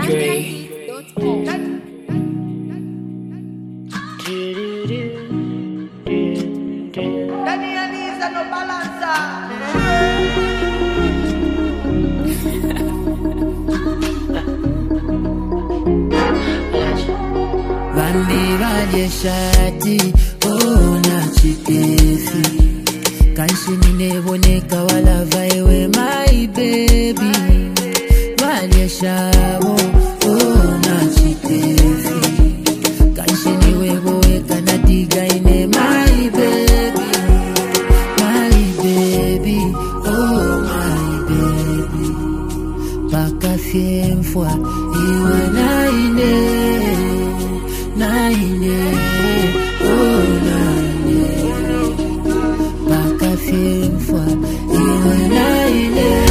Shati ona chikefi kanshi nineboneka wala vaiwe my baby vale shabo ona chikefi kanshi niweboeka nadiga ine my baby oh my baby paka fiemfwa iwe naine oh naine baka fiemfwa iwe naine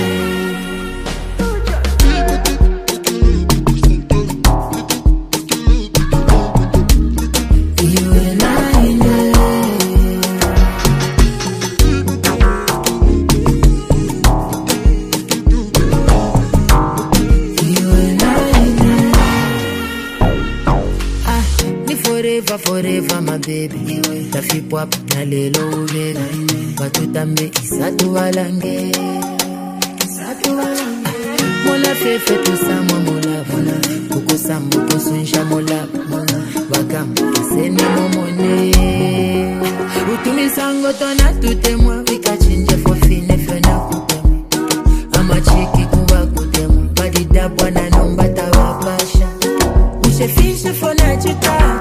forever my baby tafipwa na lelo ubega batutambe isatu walange mola fefe tusamwa mola bona kukusambu kusunsha mola wakam sene momone utumisango tona tutemwa vikachinje fofine fiona kutemwa amachiki kuwa kutemwa badidabwa na nomba tawapasha usefishe fona chita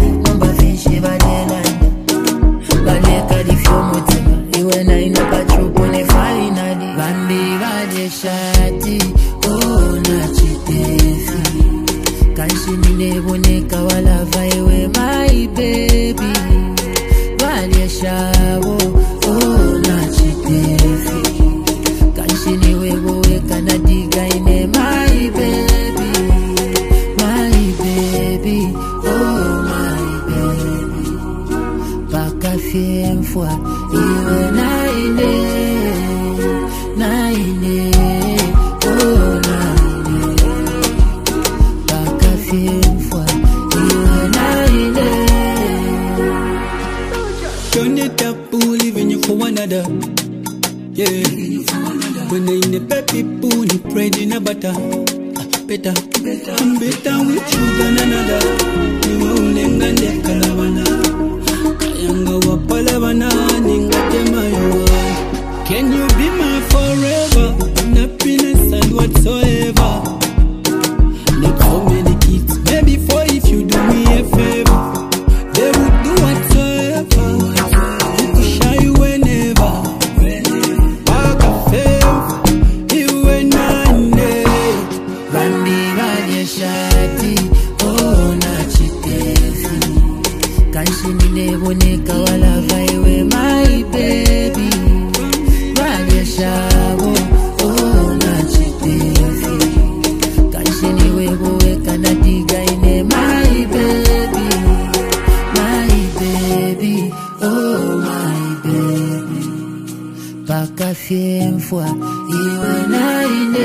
shati ona chitefi kanshi nineboneka wala vaiwe my baby vale shabo ona chitefi kanshi niweboeka nadiga ine my baby oh my baby baka fiemfwa iwe naine oh naine baka fiemfwa iwe naine. Turn it up, leaving you for another. Yeah, when they in the baby pool, you prayed in a butter. Better with you than another. You won't let the calavana. Kayanga wapalavana, ningatema you. Can you be my forever? Happiness and whatsoever. Not so many kids, maybe four if you do me a favor. They would do whatsoever. You could shy whenever. Back a fail, you and I. Bambi vale shati, oh na chitefi. Kanshi nineboneka wala vaiwe my baby. Vale shabo. Baka fiemfwa iwe naine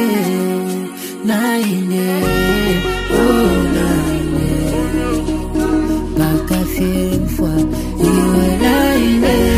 oh naine baka fiemfwa iwe naine.